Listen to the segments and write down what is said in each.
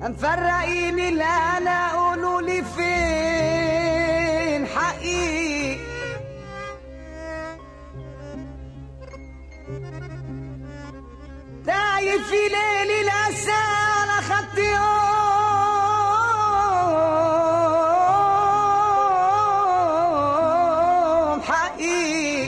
مفرقين اللي انا قولوا لي فين حقي تايه في ليل الاسى انا خدت يوم حقي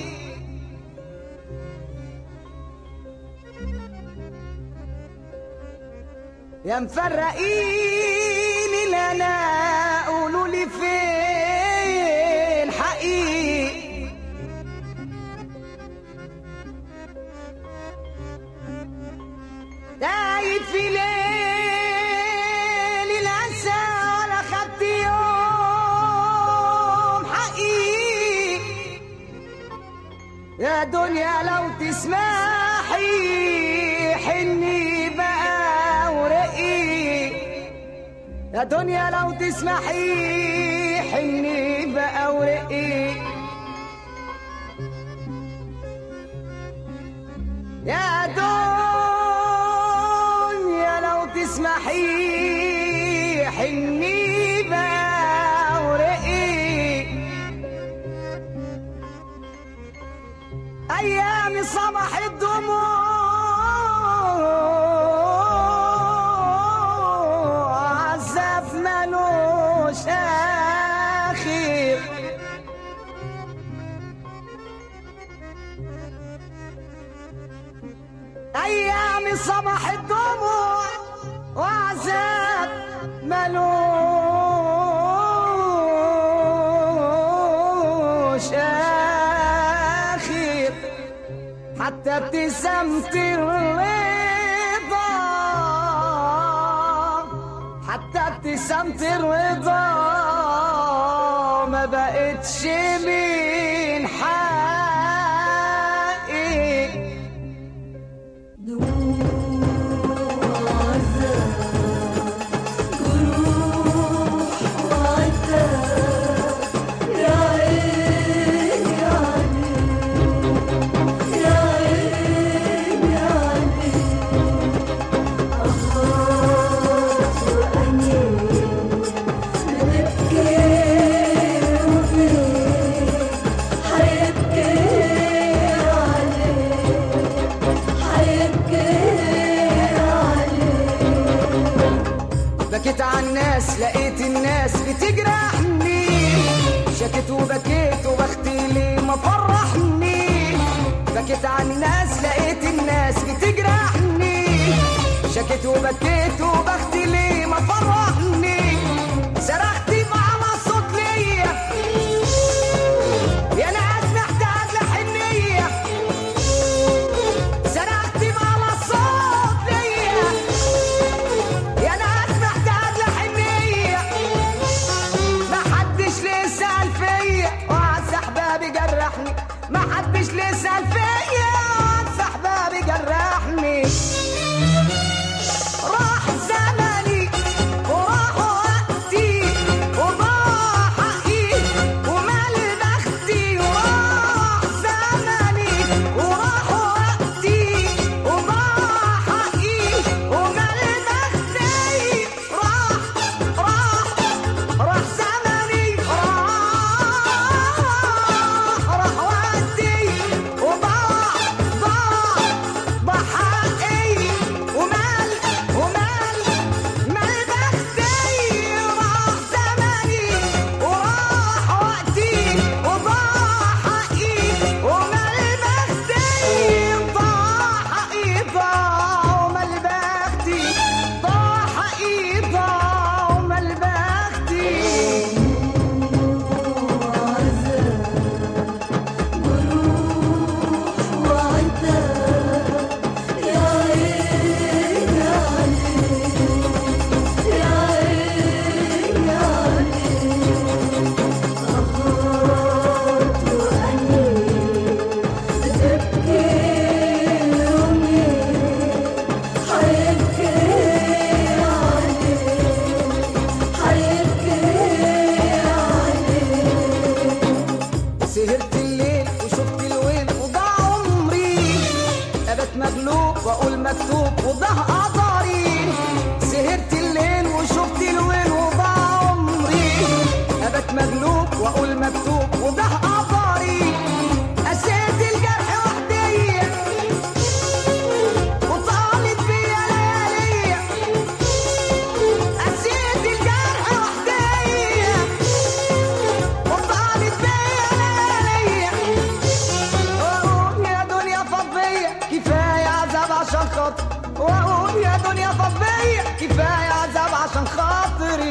يا مفرقين اللي انا قولوا لي فين حقي تايه في ليل الاسى ولا خدت يوم حقي يا دنيا لو تسمحي حني بقى ورقي يا دنيا لو تسمحي حني بقى ورقي يا دنيا لو تسمحي حني بقى ورقي ايامي صباح الدموع عذاب ملوش اخر ايامي صباح الدموع وعذاب ملوش اخر حتى ابتسامة الرضا حتى ابتسامة الرضا ما بقتش من حقي بكيت على الناس لقيت الناس بتجرحني شكيت وبكيت وبختي ليه ما فرحني بكيت على الناس لقيت الناس بتجرحني شكيت وبكيت وبختي ليه ما فرحني صرخت على صوت ليا يا ناس محتاج لحنية صرخت على صوت ليا يا ناس محتاج لحنية ما حدش ليه سأل فيا وعز احبابي جرحني ما حدش ليه سأل فيا وعز احبابي جرحني راح زمني وراح وقتي وضاع حقي ومال بختي وراح زمني وراح وقتي وضاع حقي ومال بختي راح زمني راح وقتي وضاع حقي ومال مال بختي راح زمني وراح وقتي وضاع حقي ومال بختي ضاع حقي ضاع ومال بختي ضاع حقي ضاع ومال بختي سهرت الليل وشفت الويل وضاع عمري ابت مغلوب واقول مكتوب وضاع قدري سهرت الليل مغلوب واقول مكتوب وده قدري. قسيت الجرح وحدي وطالت بيا ليالي. قسيت الجرح وحدي وطالت بيا ليالي. واقول يا دنيا فضية كفاية عذاب عشان خاطري. واقول يا دنيا فضية كفاية عذاب عشان خاطري.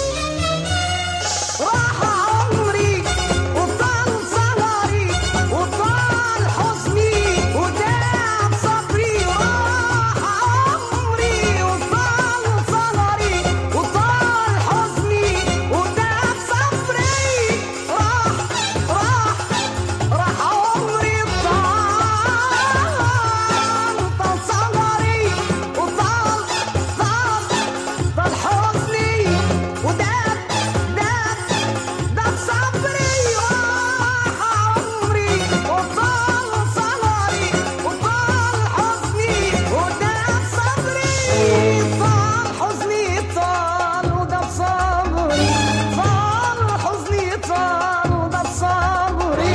راح عمري وطال صغري وطال حزني وداع صبري. راح عمري وطال صغري وطال حزني وداع صبري. راح عمري طال صغري وطال حزني وداع صبري. راح عمري وطال صغري وطال حزني وداع صبري. طال حزني طال وداع صبري. طال حزني طال وداع صبري.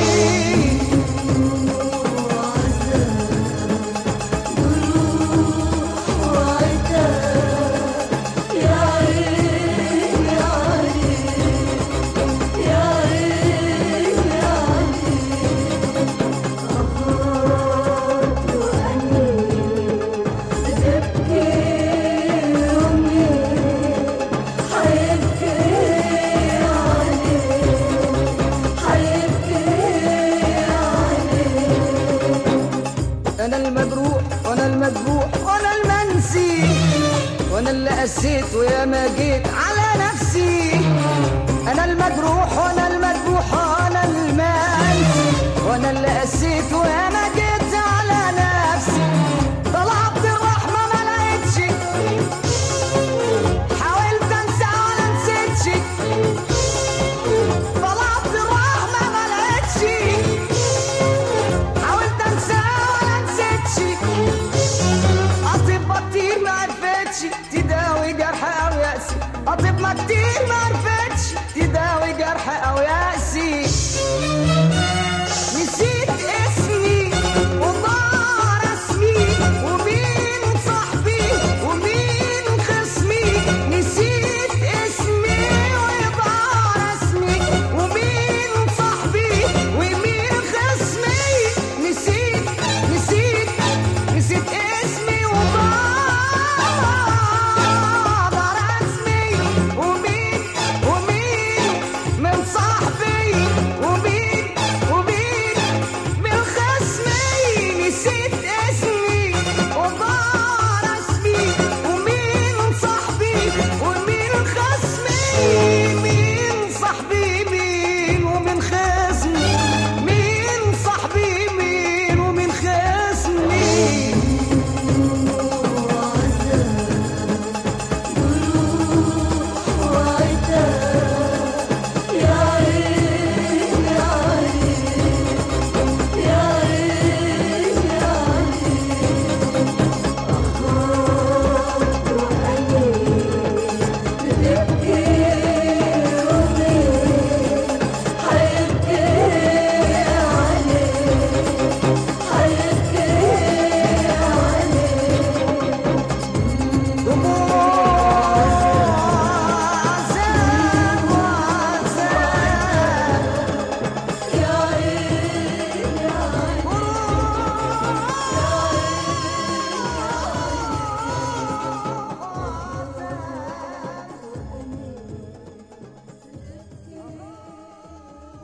أنا المجروح وأنا المذبوح وأنا المنسي وأنا اللي قسيت ويا ما جيت على نفسي. أنا المجروح وأنا المذبوح وأنا المنسي وأنا اللي قسيت ويا